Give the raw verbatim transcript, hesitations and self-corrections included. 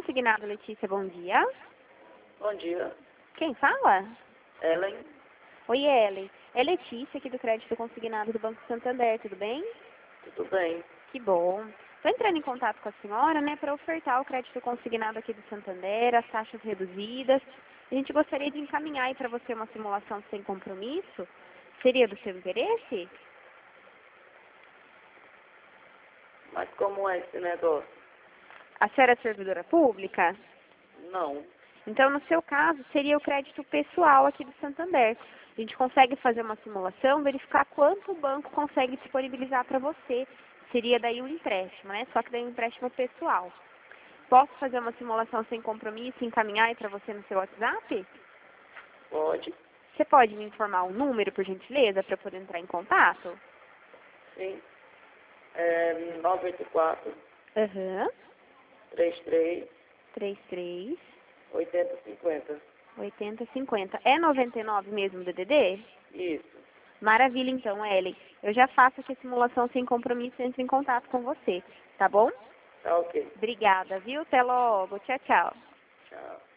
Consignado, Letícia, bom dia. Bom dia. Quem fala? Ellen? Oi, Ellen. É Letícia aqui do Crédito Consignado do Banco Santander, tudo bem? Tudo bem? Que bom. Estou entrando em contato com a senhora, né, para ofertar o crédito consignado aqui do Santander, as taxas reduzidas. A gente gostaria de encaminhar aí para você uma simulação sem compromisso. Seria do seu interesse? Mas como é esse negócio? A senhora é servidora pública? Não. Então, no seu caso, seria o crédito pessoal aqui do Santander. A gente consegue fazer uma simulação, verificar quanto o banco consegue disponibilizar para você. Seria daí um empréstimo, né? Só que daí um empréstimo pessoal. Posso fazer uma simulação sem compromisso e encaminhar aí para você no seu WhatsApp? Pode? Você pode me informar o número, por gentileza, para eu poder entrar em contato? Sim. É nove oito quatro, Aham. três três, trinta e três, oito zero cinco zero. oitenta, cinquenta. É noventa e nove mesmo o D D D? Isso. Maravilha, então, Ellen. Eu já faço aqui a simulação sem compromisso e entro em contato com você, tá bom? Tá ok. Obrigada, viu? Até logo. Tchau, tchau. Tchau.